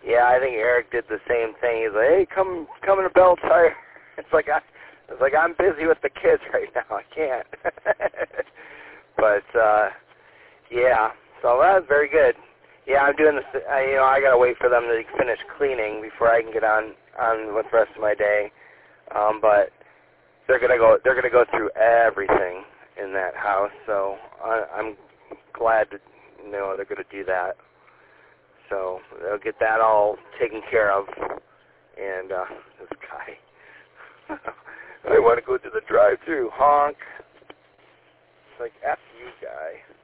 Yeah, I think Eric did the same thing. He's like, hey, come to Bell Tire. It's like I'm busy with the kids right now. I can't. But yeah, so that was very good. Yeah, I'm doing this. I gotta wait for them to finish cleaning before I can get on with the rest of my day. But they're gonna go through everything in that house. So I'm glad to know they're gonna do that. So they'll get that all taken care of. And this guy, I want to go to the drive-thru. Honk. It's like, F you, guy.